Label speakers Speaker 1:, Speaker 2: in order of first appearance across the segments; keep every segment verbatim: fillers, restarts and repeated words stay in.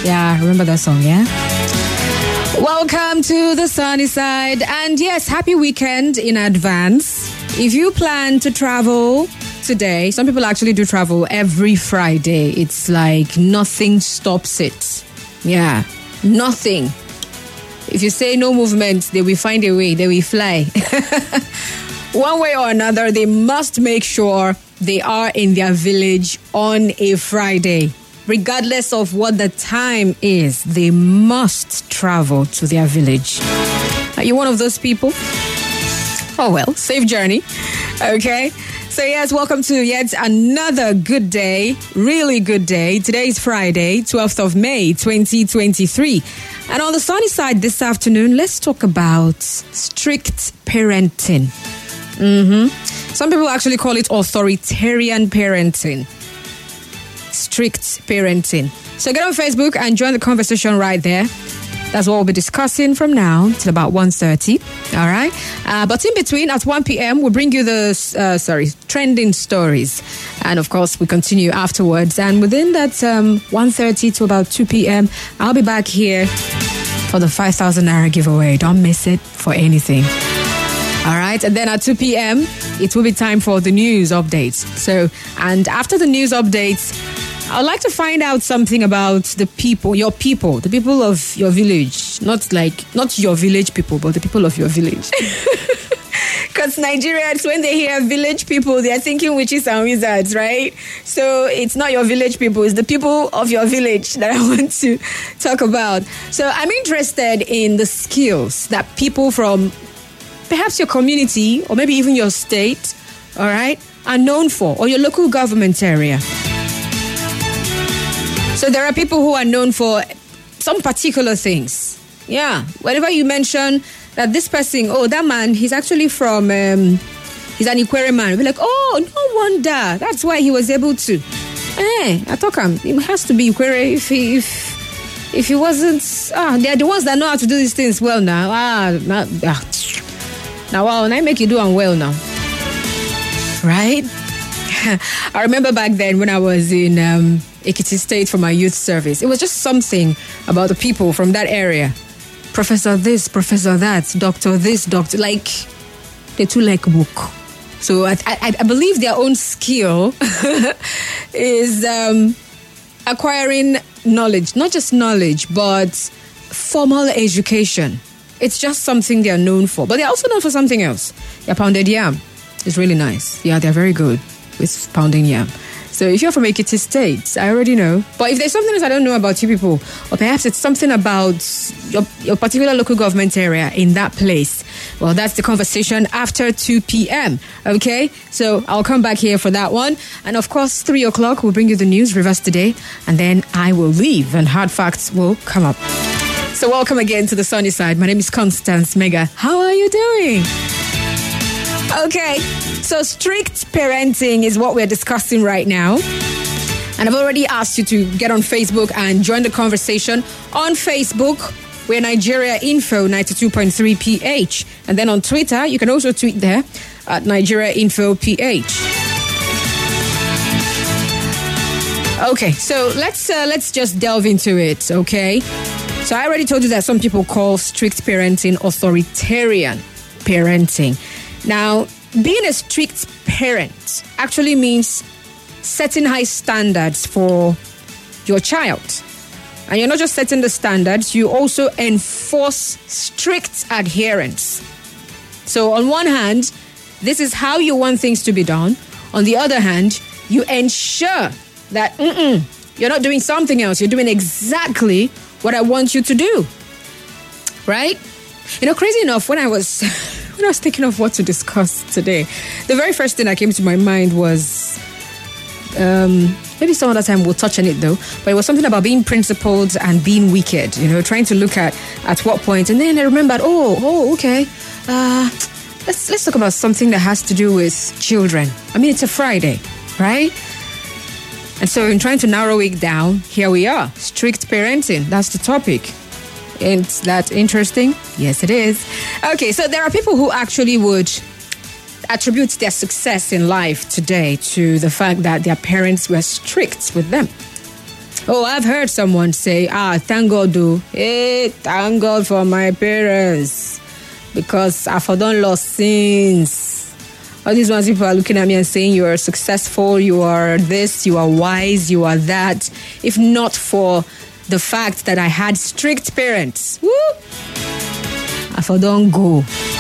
Speaker 1: Yeah, remember that song, yeah? Welcome to the sunny side. And yes, happy weekend in advance. If you plan to travel today, some people actually do travel every Friday. It's like nothing stops it. Yeah, nothing. If you say no movement, they will find a way. They will fly. One way or another, they must make sure they are in their village on a Friday. Regardless of what the time is, they must travel to their village. Are you one of those people? Oh well, safe journey. Okay. So yes, welcome to yet another good day, really good day. Today is Friday, twelfth of May, twenty twenty-three. And on the sunny side this afternoon, let's talk about strict parenting. Mm-hmm. Some people actually call it authoritarian parenting. Strict parenting. So get on Facebook and join the conversation right there. That's what we'll be discussing from now till about one thirty. All right. Uh, but in between, at one p.m., we'll bring you the, uh, sorry, trending stories. And of course, we continue afterwards. And within that um, one thirty to about two p.m., I'll be back here for the five thousand Naira giveaway. Don't miss it for anything. All right. And then at two p.m., it will be time for the news updates. So, and after the news updates, I'd like to find out something about the people, your people, the people of your village. Not like, not your village people, but the people of your village. Because Nigerians, when they hear village people, they are thinking witches and wizards, right? So it's not your village people, it's the people of your village that I want to talk about. So I'm interested in the skills that people from perhaps your community or maybe even your state, all right, are known for, or your local government area. So there are people who are known for some particular things. Yeah. Whenever you mention that this person, oh, that man, he's actually from, um, he's an Ikwere man. We're like, oh, no wonder. That's why he was able to. Eh, I talk him. It has to be Ikwere if he, if, if he wasn't, ah, they're the ones that know how to do these things well now. Ah, not, ah. Now, wow, I make you do them well now. Right? I remember back then when I was in um, Ekiti State for my youth service. It was just something about the people from that area. Professor this, professor that, doctor this, doctor... Like, they too like book. So I, I, I believe their own skill is um, acquiring knowledge. Not just knowledge, but formal education. It's just something they're known for. But they're also known for something else. Their pounded yam is really nice. Yeah, they're very good with pounding yam. So if you're from Ekiti State, I already know. But if there's something else I don't know about you people, or perhaps it's something about your, your particular local government area in that place, well, that's the conversation after two p.m. Okay? So I'll come back here for that one. And of course, three o'clock, we'll bring you the news, Reverse Today. And then I will leave and hard facts will come up. So welcome again to the sunny side. My name is Constance Mega. How are you doing? Okay, so strict parenting is what we're discussing right now. And I've already asked you to get on Facebook and join the conversation. On Facebook, we're Nigeria Info ninety-two point three P H. And then on Twitter, you can also tweet there at Nigeria Info P H. Okay, so let's uh, let's just delve into it, okay? So I already told you that some people call strict parenting authoritarian parenting. Now, being a strict parent actually means setting high standards for your child. And you're not just setting the standards, you also enforce strict adherence. So on one hand, this is how you want things to be done. On the other hand, you ensure that mm-mm, you're not doing something else. You're doing exactly what I want you to do. Right? You know, crazy enough, when I was when I was thinking of what to discuss today, the very first thing that came to my mind was um, maybe some other time we'll touch on it though, but it was something about being principled and being wicked, you know, trying to look at at what point. And then I remembered, oh, oh, okay. Uh, let's let's talk about something that has to do with children. I mean, it's a Friday, right? And so in trying to narrow it down, here we are. Strict parenting. That's the topic. Isn't that interesting? Yes, it is. Okay, so there are people who actually would attribute their success in life today to the fact that their parents were strict with them. Oh, I've heard someone say, ah, thank God, do. Hey, thank God for my parents. Because I've done lost sins. All these ones people are looking at me and saying you are successful, you are this, you are wise, you are that. If not for the fact that I had strict parents, woo, I've done go.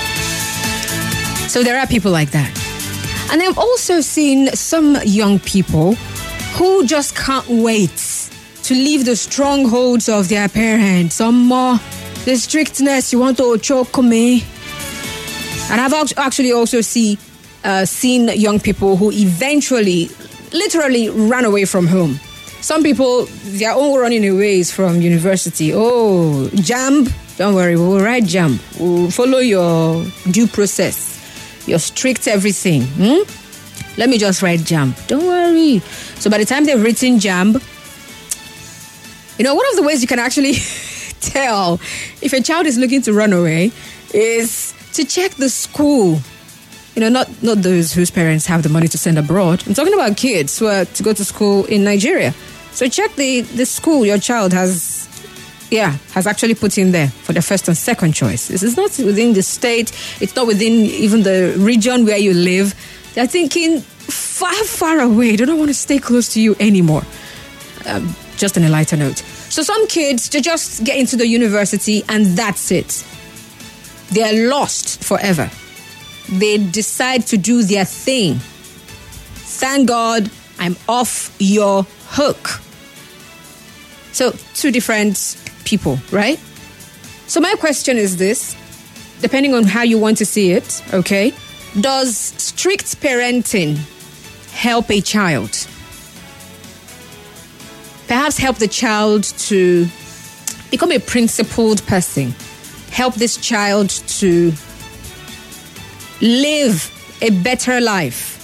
Speaker 1: So there are people like that. And I've also seen some young people who just can't wait to leave the strongholds of their parents. Some more, the strictness, you want to choke me. And I've actually also see, uh, seen young people who eventually, literally ran away from home. Some people, their own running away is from university. Oh, JAMB, don't worry, we'll write JAMB. We'll follow your due process. Your strict everything. Hmm? Let me just write JAMB. Don't worry. So by the time they've written JAMB, you know, one of the ways you can actually tell if a child is looking to run away is to check the school. You know, not, not those whose parents have the money to send abroad. I'm talking about kids who are to go to school in Nigeria. So check the, the school your child has Yeah, has actually put in there for the first and second choice. This is not within the state. It's not within even the region where you live. They're thinking far, far away. They don't want to stay close to you anymore. Um, just on a lighter note. So some kids, they just get into the university and that's it. They're lost forever. They decide to do their thing. Thank God I'm off your hook. So two different people, right? So my question is this, depending on how you want to see it, okay? Does strict parenting help a child? Perhaps help the child to become a principled person. Help this child to live a better life.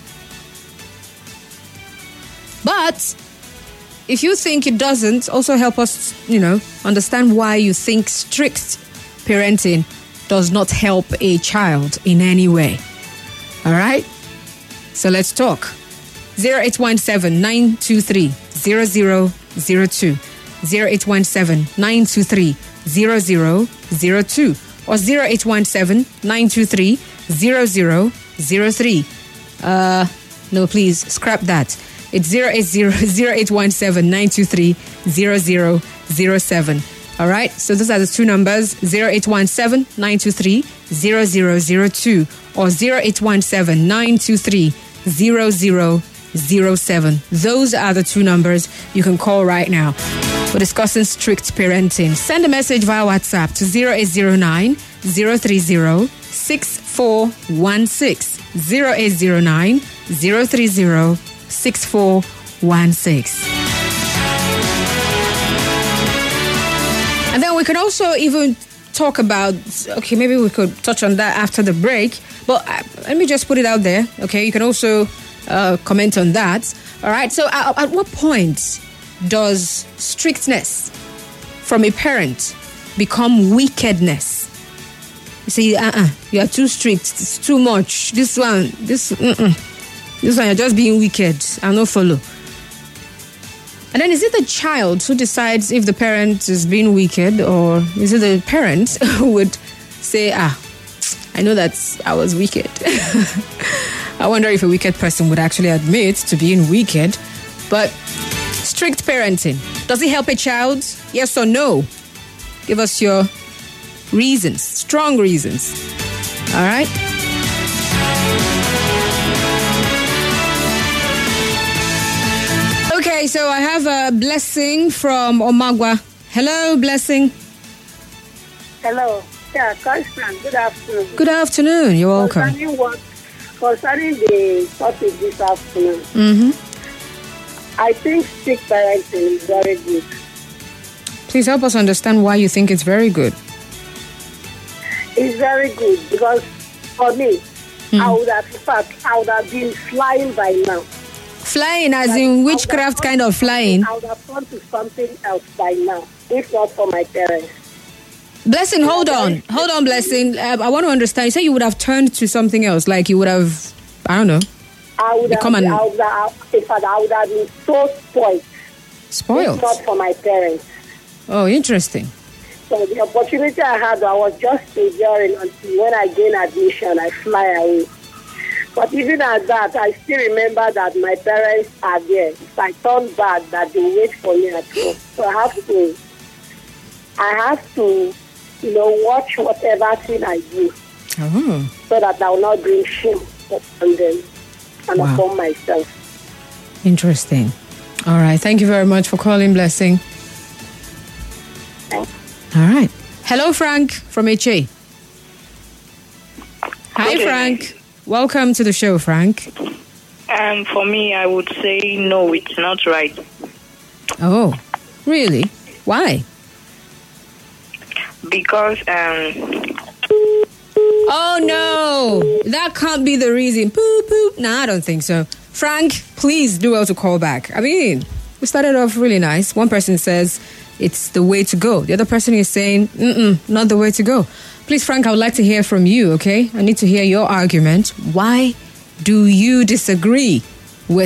Speaker 1: But if you think it doesn't, also help us, you know, understand why you think strict parenting does not help a child in any way. All right? So let's talk. zero eight one seven, nine two three, zero zero zero two. zero eight one seven, nine two three, zero zero zero two. Or zero eight one seven, nine two three, zero zero zero three. Uh, no, please, scrap that. It's zero eight zero, zero eight one seven, nine two three, zero zero zero seven. All right. So those are the two numbers, zero eight one seven, nine two three, zero zero zero two or zero eight one seven, nine two three, zero zero zero seven. Those are the two numbers you can call right now. We're discussing strict parenting. Send a message via WhatsApp to zero eight zero nine, zero three zero, six four one six. zero eight zero nine, zero three zero, six four one six. And then we can also even talk about, okay, maybe we could touch on that after the break, but uh, let me just put it out there, okay? You can also uh, comment on that, all right? So at, at what point does strictness from a parent become wickedness? You say, uh-uh, you are too strict, it's too much, this one, this, mm-mm. This one, you're just being wicked. I'll not follow. And then is it the child who decides if the parent is being wicked, or is it the parent who would say, ah, I know that I was wicked. I wonder if a wicked person would actually admit to being wicked. But strict parenting, does it help a child? Yes or no? Give us your reasons, strong reasons. All right? Okay, so I have a Blessing from Omagwa. Hello, Blessing.
Speaker 2: Hello. Yeah, Constance, good afternoon.
Speaker 1: Good afternoon. You're welcome.
Speaker 2: Concerning, what, concerning the topic this afternoon,
Speaker 1: Mm-hmm.
Speaker 2: I think strict parenting is very good.
Speaker 1: Please help us understand why you think it's very good.
Speaker 2: It's very good because for me,
Speaker 1: Mm.
Speaker 2: I would have, in fact, I would have been flying by now.
Speaker 1: Flying, as
Speaker 2: Like,
Speaker 1: in
Speaker 2: I would
Speaker 1: witchcraft
Speaker 2: have
Speaker 1: kind of
Speaker 2: gone to
Speaker 1: flying.
Speaker 2: something- I would have gone to something else by now, if not for my parents.
Speaker 1: Blessing, hold on. Hold on, Blessing. Uh, I want to understand. You say you would have turned to something else, like you would have, I don't know.
Speaker 2: I would
Speaker 1: Become
Speaker 2: have,
Speaker 1: an-
Speaker 2: I would have, in fact, I would have been so spoiled.
Speaker 1: Spoiled?
Speaker 2: It's not for my parents.
Speaker 1: Oh, interesting.
Speaker 2: So the opportunity I had, I was just enjoying until when I gain admission, I fly away. But even at that, I still remember that my parents are there. If I turn back, that they wait for me at home. So I have to, I have to, you know, watch whatever thing I do.
Speaker 1: Oh.
Speaker 2: So that I will not bring shame upon them and
Speaker 1: Wow.
Speaker 2: upon myself.
Speaker 1: Interesting. All right. Thank you very much for calling, Blessing. All right. Hello, Frank from H A. Hi,
Speaker 3: Okay.
Speaker 1: Frank. Welcome to the show, Frank.
Speaker 3: Um, for me, I would say no, it's not right.
Speaker 1: Oh, really? Why?
Speaker 3: Because um,
Speaker 1: Oh, no. That can't be the reason. Poop, poop. No, I don't think so. Frank, please do well to call back. I mean, we started off really nice. One person says it's the way to go. The other person is saying, mm-mm, not the way to go. Please, Frank, I would like to hear from you, okay? I need to hear your argument. Why do you disagree with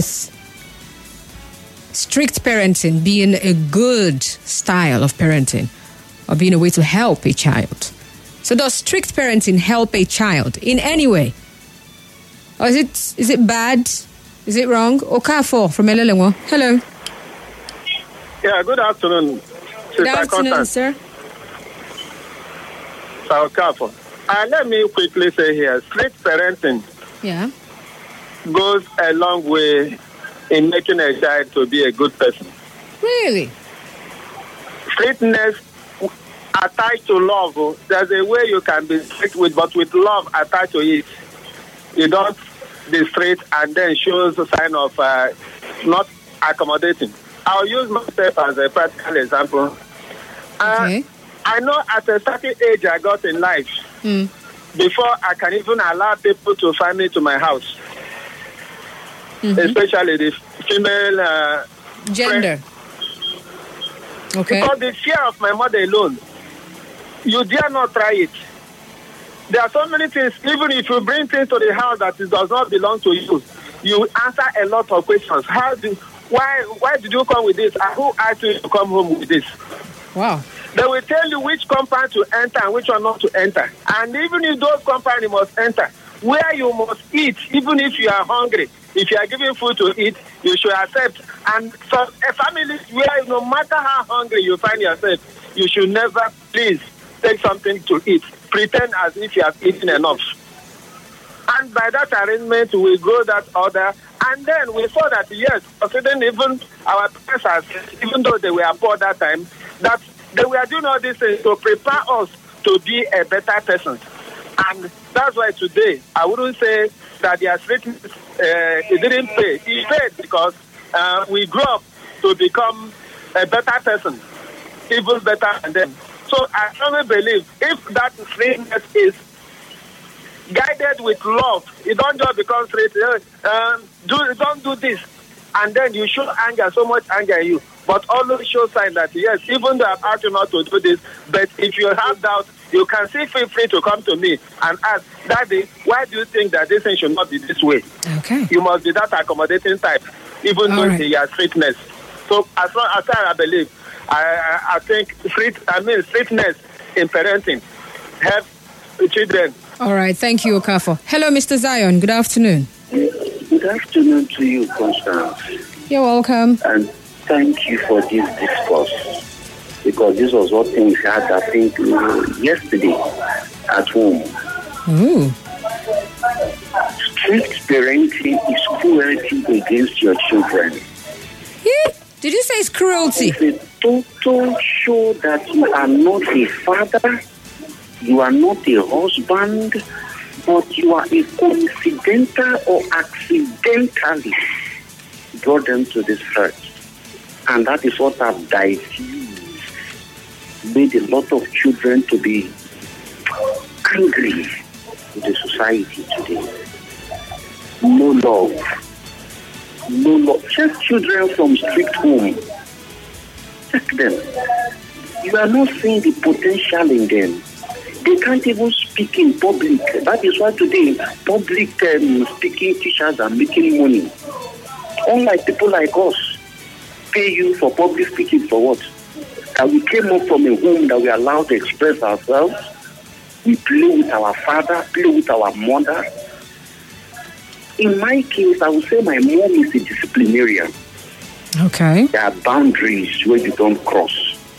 Speaker 1: strict parenting being a good style of parenting or being a way to help a child? So does strict parenting help a child in any way? Or is it is it bad? Is it wrong? Okafo from Elelengo. Hello.
Speaker 4: Yeah, good afternoon.
Speaker 1: Good afternoon, sir.
Speaker 4: So, Okafo. Uh, let me quickly say here, strict parenting
Speaker 1: Yeah.
Speaker 4: goes a long way in making a child to be a good person.
Speaker 1: Really?
Speaker 4: Strictness attached to love, there's a way you can be strict with, but with love attached to it, you don't be strict and then shows a sign of uh, not accommodating. I'll use myself as a practical example. Uh,
Speaker 1: Okay.
Speaker 4: I know at a certain age I got in life,
Speaker 1: Mm.
Speaker 4: before I can even allow people to find me to my house,
Speaker 1: Mhm.
Speaker 4: especially the female uh,
Speaker 1: Gender. Okay.
Speaker 4: because the fear of my mother alone, you dare not try it. There are so many things, even if you bring things to the house that it does not belong to you, you answer a lot of questions. How do, why, why did you come with this? And who asked you to come home with this?
Speaker 1: Wow.
Speaker 4: They will tell you which compound to enter and which one not to enter. And even if those compounds you must enter, where you must eat, even if you are hungry, if you are given food to eat, you should accept. And so a family where no matter how hungry you find yourself, you should never, please, take something to eat. Pretend as if you have eaten enough. And by that arrangement, we grow that order. And then we saw that, yes, considering even our parents, even though they were poor that time, that they were doing all these things to prepare us to be a better person. And that's why today, I wouldn't say that their strictness, uh, it didn't pay. It paid because uh, we grew up to become a better person, even better than them. So I strongly believe if that strictness is guided with love, you don't just become straight, uh, do, don't do this, and then you show anger, so much anger in you. But always show sign that, yes, even though I've asked you not to do this, but if you have doubt, you can still feel free to come to me and ask, Daddy, why do you think that this thing should not be this way?
Speaker 1: Okay.
Speaker 4: You must be that accommodating type, even
Speaker 1: All
Speaker 4: though
Speaker 1: right.
Speaker 4: he has strictness. So as long as I believe, I, I, I think strict, I mean strictness in parenting helps the children.
Speaker 1: All right. Thank you, Okafo. Hello, Mister Zion. Good afternoon.
Speaker 5: Good afternoon to you, Constance,
Speaker 1: You're welcome.
Speaker 5: and thank you for this discourse, because this was what we had, I think, uh, yesterday at home.
Speaker 1: Ooh.
Speaker 5: Strict parenting is cruelty against your children.
Speaker 1: Eh, Did you say it's cruelty?
Speaker 5: It's a total show that you are not a father, you are not a husband, but you are a coincidental or accidentally brought them to this earth. And that is what have diffused, made a lot of children to be angry with the society today. No love. No love. Check children from strict home. Check them. You are not seeing the potential in them. They can't even speak in public. That is why today public um, speaking teachers are making money. Unlike people like us. pay you for public speaking for what? That we came up from a home that we are allowed to express ourselves. We play with our father, play with our mother. In my case, I would say my mom is a disciplinarian.
Speaker 1: Okay.
Speaker 5: There are boundaries where you don't cross.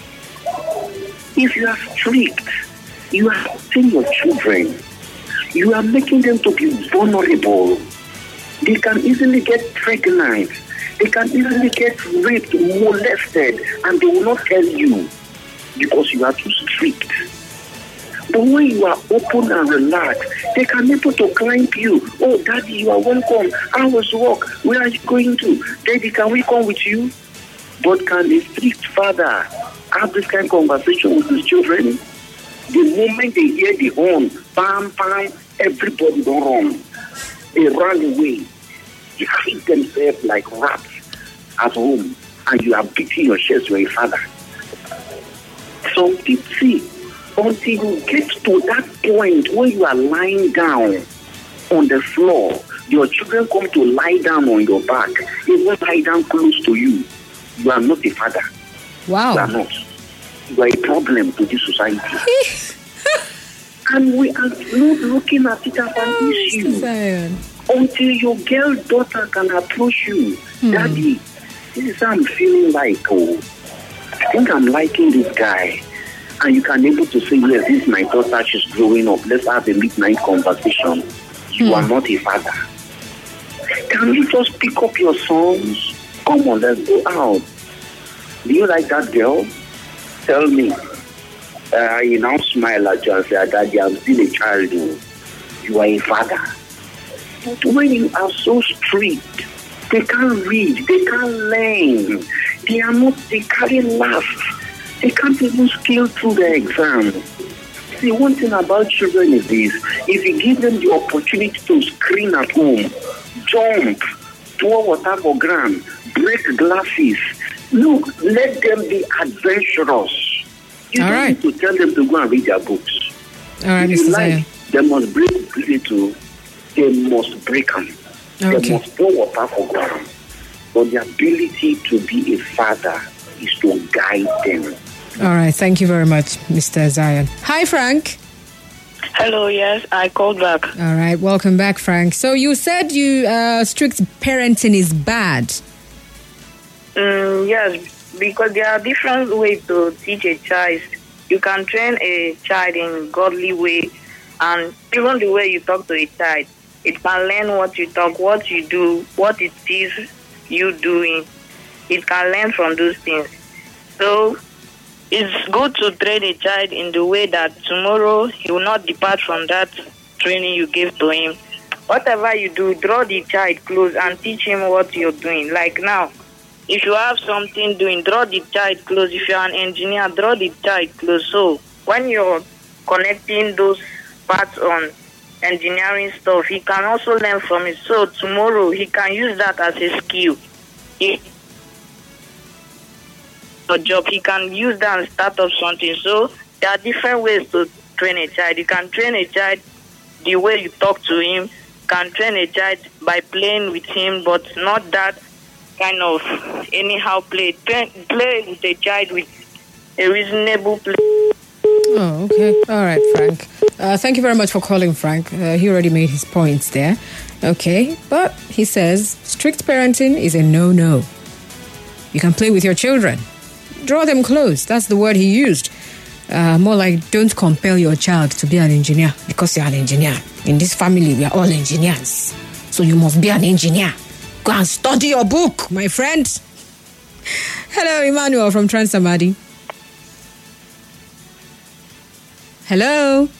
Speaker 5: If you are strict, you are hurting your children. You are making them to be vulnerable. They can easily get pregnant. They can easily get raped, molested, and they will not tell you because you are too strict. But when you are open and relaxed, they can be able to climb you. Oh, Daddy, you are welcome. How was work? Where are you going to? Daddy, can we come with you? But can a strict father have this kind of conversation with his children? The moment they hear the horn, bam, bam, everybody don't run. They run away. They hide themselves like rats at home, and you are beating your chest with a father. Some people see, until you get to that point where you are lying down on the floor, your children come to lie down on your back, even lie down close to you. You are not a father.
Speaker 1: Wow.
Speaker 5: You are not. You are a problem to this society. And we are not looking at it as an issue.
Speaker 1: Zion.
Speaker 5: Until your girl daughter can approach you.
Speaker 1: Hmm.
Speaker 5: Daddy, this is how I'm feeling like. Oh, I think I'm liking this guy. And you can be able to say, yes, this is my daughter, she's growing up. Let's have a midnight conversation. You
Speaker 1: Hmm.
Speaker 5: are not a father. Can you just pick up your sons? Come on, let's go out. Do you like that girl? Tell me. Uh, you now smile at you and say, Daddy, I'm still a child. Oh. You are a father. But when you are so strict, they can't read, they can't learn. They are not, they carry last. They can't even scale through the exam. See, one thing about children is this. If you give them the opportunity to scream at home, jump, pour water for ground, break glasses, look, let them be adventurous. You
Speaker 1: All
Speaker 5: don't
Speaker 1: right.
Speaker 5: need to tell them to go and read their books.
Speaker 1: All right,
Speaker 5: If
Speaker 1: Mister
Speaker 5: you
Speaker 1: Zion.
Speaker 5: like, they must break little, they must break them. They
Speaker 1: Okay.
Speaker 5: must pour water for ground. But the ability to be a father is to guide them.
Speaker 1: All right. Thank you very much, Mister Zion. Hi, Frank.
Speaker 3: Hello, yes, I called back.
Speaker 1: All right. Welcome back, Frank. So you said you uh, strict parenting is bad.
Speaker 3: Mm, yes, because there are different ways to teach a child. You can train a child in godly way, and even the way you talk to a child, it can learn what you talk, what you do, what it is you doing. It can learn from those things. So it's good to train a child in the way that tomorrow he will not depart from that training you gave to him. Whatever you do, draw the child close and teach him what you're doing. Like now, if you have something doing, draw the child close. If you're an engineer, draw the child close. So when you're connecting those parts on engineering stuff, he can also learn from it. So tomorrow he can use that as a skill. He, a job, he can use that and start up something. So there are different ways to train a child. You can train a child the way you talk to him. You can train a child by playing with him, but not that kind of anyhow play. Play, play with a child with a reasonable play.
Speaker 1: Oh, okay. All right, Frank. Uh, thank you very much for calling, Frank. Uh, he already made his points there. Okay. But he says strict parenting is a no-no. You can play with your children. Draw them close. That's the word he used. Uh, more like don't compel your child to be an engineer because you're an engineer. In this family, we are all engineers. So you must be an engineer. Go and study your book, my friend. Hello, Emmanuel from Transamadi. Hello.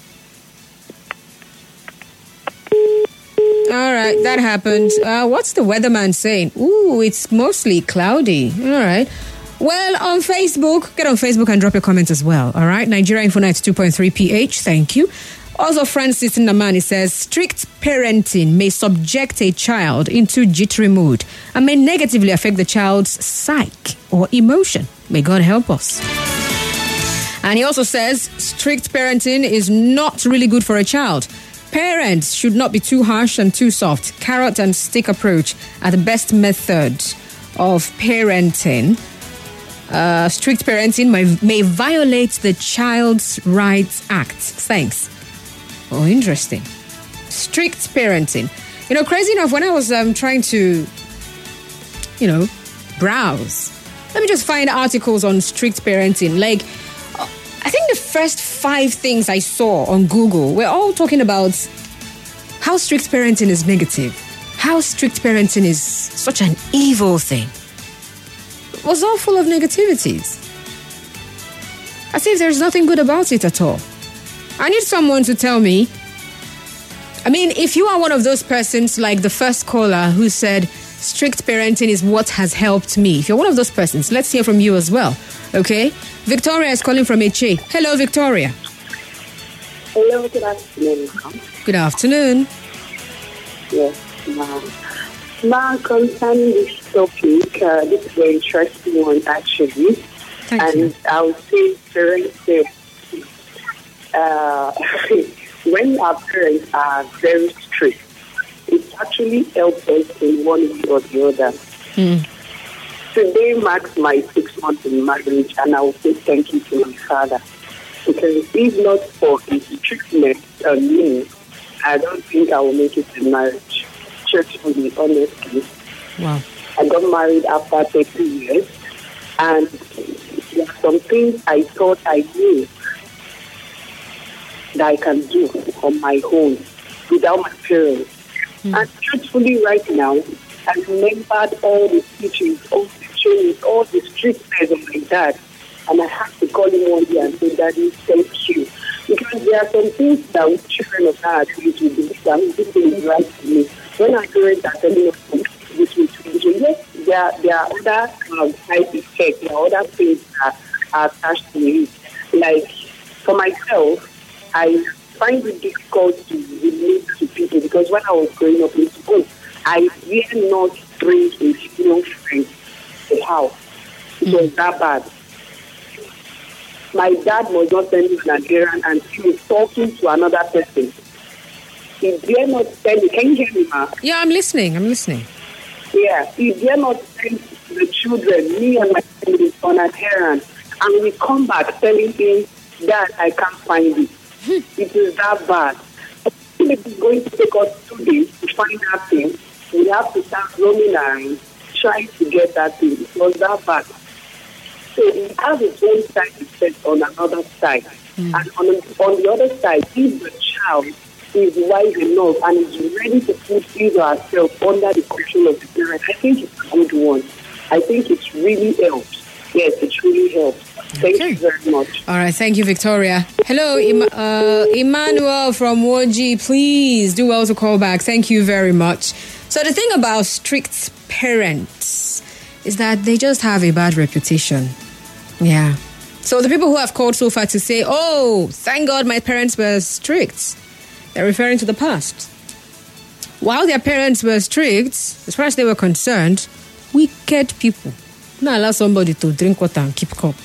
Speaker 1: All right, that happened. Uh, what's the weatherman saying? Ooh, it's mostly cloudy. All right. Well, on Facebook, get on Facebook and drop your comments as well. All right. Nigeria Info Night two point three P H. Thank you. Also, Francis Namani says strict parenting may subject a child into jittery mood and may negatively affect the child's psyche or emotion. May God help us. And he also says strict parenting is not really good for a child. Parents should not be too harsh and too soft. Carrot and stick approach are the best methods of parenting, uh, strict parenting may, may violate the Child's Rights Act. Thanks. Oh, interesting. Strict parenting. You know, crazy enough, when I was um, trying to, you know, browse, let me just find articles on strict parenting. Like, I think the first five things I saw on Google were all talking about how strict parenting is negative, how strict parenting is such an evil thing. It was all full of negativities. As if there's nothing good about it at all. I need someone to tell me. I mean, if you are one of those persons like the first caller who said strict parenting is what has helped me, if you're one of those persons, let's hear from you as well, okay? Victoria is calling from Eche. Hello, Victoria.
Speaker 2: Hello, good afternoon.
Speaker 1: Good afternoon.
Speaker 2: Yes, ma'am. Ma'am, concerning this topic, uh, this is a very interesting one, actually.
Speaker 1: Thank
Speaker 2: and
Speaker 1: you.
Speaker 2: I would say parents, uh, when our parents are very strict, it actually helps us in one way or the other.
Speaker 1: Mm.
Speaker 2: Today marks my six months in marriage, and I will say thank you to my father. Because if not for his strictness on me, I don't think I will make it in marriage. Truthfully, honestly.
Speaker 1: Wow.
Speaker 2: I got married after thirty years, and there are some things I thought I knew that I can do on my own without my parents. Mm. And truthfully, right now, I remembered all the teachings, all the trainings, all the strictness of my dad. And I have to call him one day and say, Daddy, thank you. Because there are some things that we children of our age will believe that this thing is right for me. When our parents are telling us this way, this way, yes, there are, there are other um, side effects, there are other things that are attached to it. Like, for myself, I find it difficult to relate to people because when I was growing up in school, I dare not bring a female friend to the house. It was that bad. My dad was not sending an errand and he was talking to another person. He dare not send it. Can you hear me, ma?
Speaker 1: Yeah, I'm listening. I'm listening.
Speaker 2: Yeah, he dare not send the children, me and my family, on an errand. And we come back telling him that I can't find it. It is that bad. If it's going to take us two days to find that thing, we have to start roaming around trying to get that thing. It was that bad. So it has its own side effect on another side. Mm. And on, on the other side, if the child is wise enough and is ready to put his or herself under the control of the parent, I think it's a good one. I think it really helps. Yes, it really helps. Thank okay. you very much.
Speaker 1: All right, thank you, Victoria. Hello, Im- uh, Emmanuel from Woji. Please do well to call back. Thank you very much. So the thing about strict parents is that they just have a bad reputation. Yeah. So the people who have called so far to say, oh, thank God my parents were strict, they're referring to the past. While their parents were strict, as far as they were concerned, wicked people. Not allow somebody to drink water and keep cup.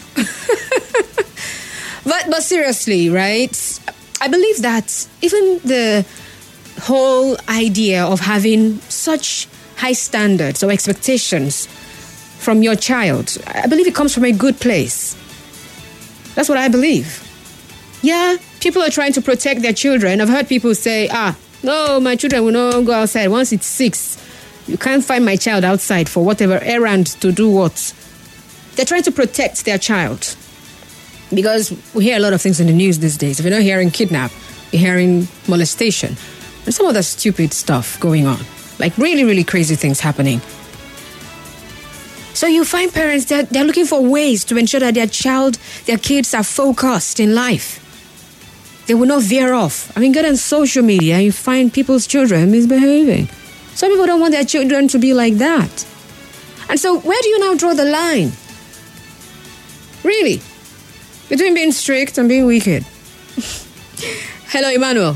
Speaker 1: but but seriously, right? I believe that even the whole idea of having such high standards or expectations from your child, I believe it comes from a good place. That's what I believe. Yeah, people are trying to protect their children. I've heard people say, ah, no, my children will not go outside. Once it's six, you can't find my child outside for whatever errand to do what. They're trying to protect their child. Because we hear a lot of things in the news these days. If you're not hearing kidnap, you're hearing molestation. And some other stupid stuff going on. Like really, really crazy things happening. So you find parents that they're looking for ways to ensure that their child, their kids are focused in life. They will not veer off. I mean, get on social media and you find people's children misbehaving. Some people don't want their children to be like that. And so where do you now draw the line? Really? Between being strict and being wicked. Hello, Emmanuel.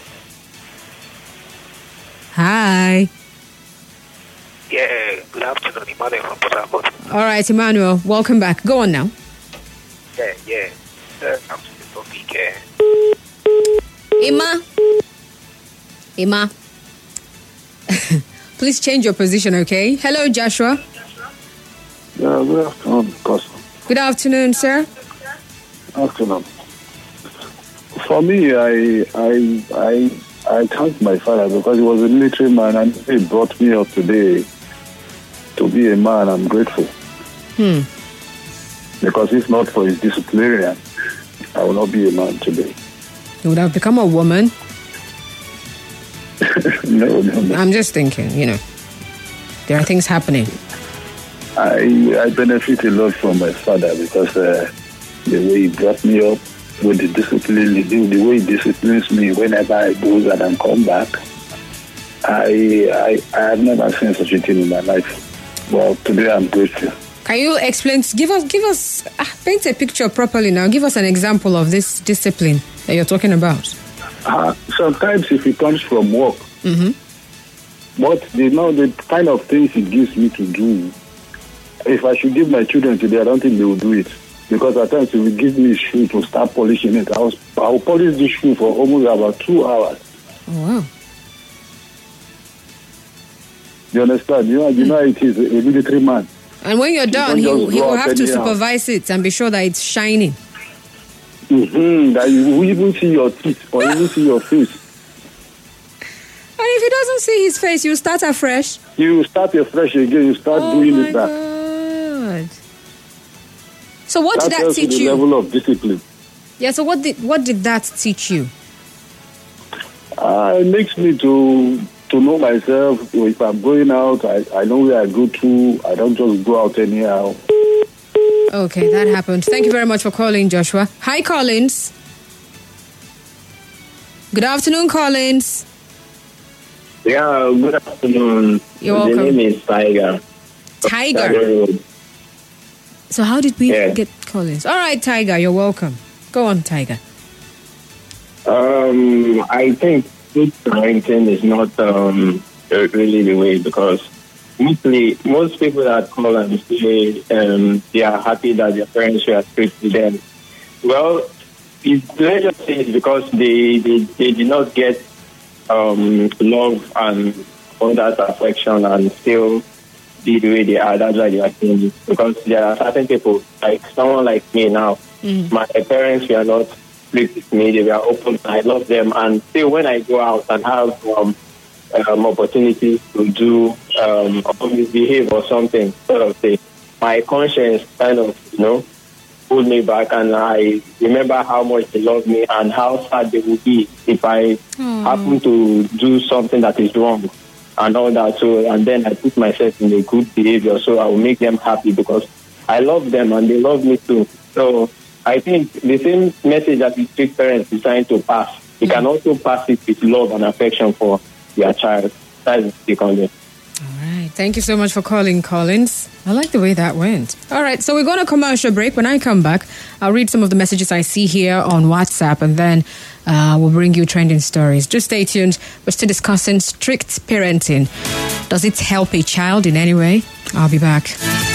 Speaker 1: Hi.
Speaker 6: Yeah, good afternoon, Emmanuel from Port Harcourt.
Speaker 1: All right, Emmanuel, welcome back. Go on now.
Speaker 6: Yeah, yeah. Uh, I'm to the topic. Uh...
Speaker 1: Emma. Emma. Please change your position, okay? Hello, Joshua.
Speaker 7: Yeah, good afternoon, Pastor.
Speaker 1: Good afternoon, sir.
Speaker 7: Afternoon. For me, I I I I thank my father because he was a military man and he brought me up today to be a man. I'm grateful.
Speaker 1: Hmm.
Speaker 7: Because if not for his disciplinarian, I will not be a man today.
Speaker 1: You would have become a woman.
Speaker 7: no, no, no.
Speaker 1: I'm just thinking, you know, there are things happening.
Speaker 7: I I benefit a lot from my father because uh, the way he brought me up, with the discipline, the, the way he disciplines me whenever I go and I come back, I, I I have never seen such a thing in my life. Well, today I'm grateful.
Speaker 1: Can you explain? Give us, give us, uh, paint a picture properly now. Give us an example of this discipline that you're talking about.
Speaker 7: Uh, sometimes if it comes from work,
Speaker 1: mm-hmm.
Speaker 7: but the, you know, the kind of things he gives me to do, if I should give my children today, I don't think they will do it. Because at times, if he gives me a shoe to start polishing it, I will, I will polish the shoe for almost about two hours.
Speaker 1: Oh, wow.
Speaker 7: You understand? You know, you know it is a military man.
Speaker 1: And when you're done, he, he will have to supervise it and be sure that it's shining.
Speaker 7: Mm-hmm. That you will even see your teeth or even see your face.
Speaker 1: And if he doesn't see his face, you start afresh.
Speaker 7: You start afresh again. You start
Speaker 1: oh
Speaker 7: doing
Speaker 1: my
Speaker 7: it back.
Speaker 1: God. So what
Speaker 7: that
Speaker 1: did that teach
Speaker 7: the
Speaker 1: you?
Speaker 7: Level of discipline.
Speaker 1: Yeah. So what did what did that teach you?
Speaker 7: Uh, it makes me to to know myself. If I'm going out, I, I know where I go to. I don't just go out anyhow.
Speaker 1: Okay, that happened. Thank you very much for calling, Joshua. Hi, Collins. Good afternoon, Collins.
Speaker 8: Yeah, good afternoon.
Speaker 1: You're welcome.
Speaker 8: The name is Tiger.
Speaker 1: Tiger. So how did we
Speaker 8: yeah.
Speaker 1: get Collins? All right, Tiger, you're welcome. Go on, Tiger.
Speaker 8: Um, I think good parenting is not um, really the way because mostly most people that call and say um, they are happy that their parents were strict to them. Well, it's let's just say it's because they, they, they did not get um, love and all that affection and still be the way they are. That's why they are changing. Because there are certain people, like someone like me now, mm. my parents were not strict with me. They were open. I love them. And still when I go out and have um, um, opportunities to do um, or misbehave or something, sort of thing, my conscience kind of, you know, pulled me back, and I remember how much they love me and how sad they would be if I mm. happen to do something that is wrong and all that. So, and then I put myself in a good behavior, so I will make them happy because I love them and they love me too. So I think the same message that the strict parents is trying to pass, you mm. can also pass it with love and affection for your child. That's the take on it.
Speaker 1: All right. Thank you so much for calling, Collins. I like the way that went. All right. So we're going to commercial break. When I come back, I'll read some of the messages I see here on WhatsApp, and then uh, we'll bring you trending stories. Just stay tuned. We're still discussing strict parenting. Does it help a child in any way? I'll be back.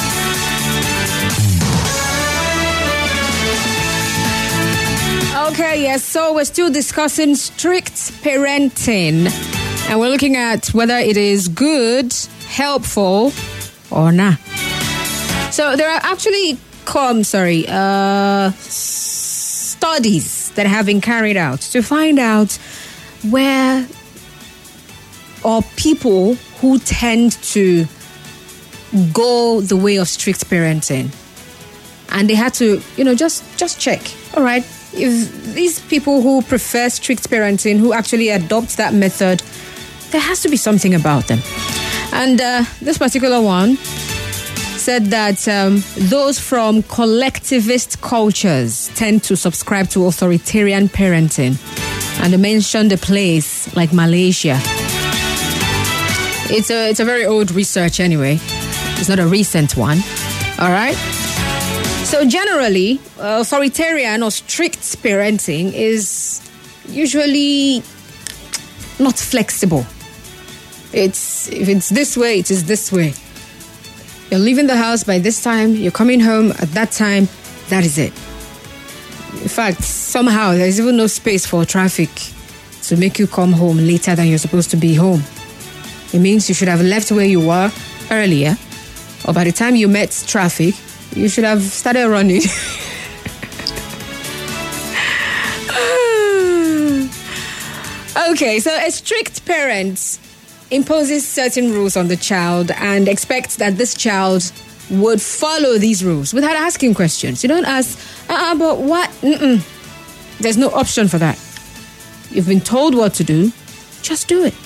Speaker 1: Okay. Yes. So we're still discussing strict parenting. And we're looking at whether it is good, helpful, or not. So there are actually, come, sorry, uh, studies that have been carried out to find out where or people who tend to go the way of strict parenting. And they had to, you know, just, just check. All right, if these people who prefer strict parenting, who actually adopt that method, there has to be something about them. And uh, this particular one said that um, those from collectivist cultures tend to subscribe to authoritarian parenting. And they mentioned a place like Malaysia. It's a, it's a very old research anyway. It's not a recent one. All right? So generally, uh, authoritarian or strict parenting is usually not flexible. It's if it's this way, it is this way. You're leaving the house by this time, you're coming home at that time, that is it. In fact, somehow there's even no space for traffic to make you come home later than you're supposed to be home. It means you should have left where you were earlier or by the time you met traffic, you should have started running. Okay, so a strict parent imposes certain rules on the child and expects that this child would follow these rules without asking questions. You don't ask, uh-uh, but what? Mm-mm. There's no option for that. You've been told what to do, just do it.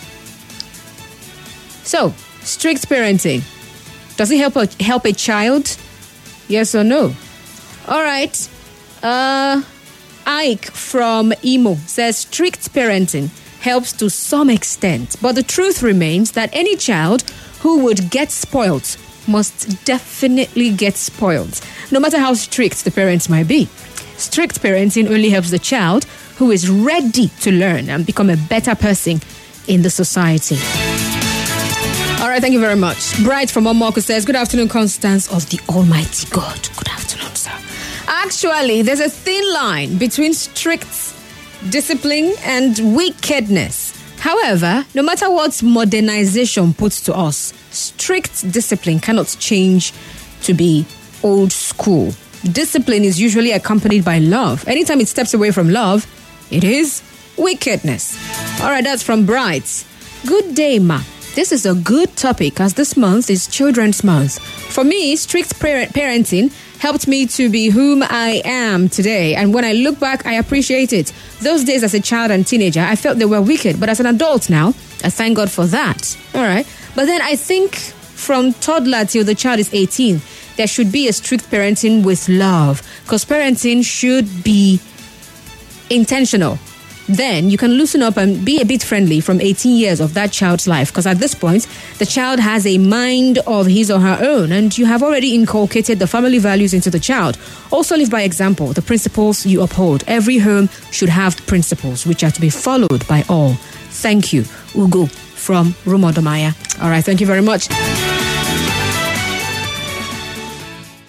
Speaker 1: So, strict parenting. Does it help a, help a child? Yes or no? All right. Uh, Ike from Imo says strict parenting helps to some extent, but the truth remains that any child who would get spoiled must definitely get spoiled, no matter how strict the parents might be. Strict parenting only helps the child who is ready to learn and become a better person in the society. All right, thank you very much. Bright from Omoko says, good afternoon, Constance of the Almighty God. Good afternoon, sir. Actually, there's a thin line between strict discipline and wickedness. However, no matter what modernization puts to us, strict discipline cannot change to be old school. Discipline is usually accompanied by love. Anytime it steps away from love, it is wickedness. All right, that's from Bright. Good day, ma. This is a good topic as this month is Children's Month. For me, strict parent- parenting helped me to be whom I am today. And when I look back, I appreciate it. Those days as a child and teenager, I felt they were wicked. But as an adult now, I thank God for that. All right. But then I think from toddler till the child is eighteen, there should be a strict parenting with love. Because parenting should be intentional. Then you can loosen up and be a bit friendly from eighteen years of that child's life. Because at this point, the child has a mind of his or her own, and you have already inculcated the family values into the child. Also live by example, the principles you uphold. Every home should have principles which are to be followed by all. Thank you, Ugo from Rumodomaya. All right, thank you very much.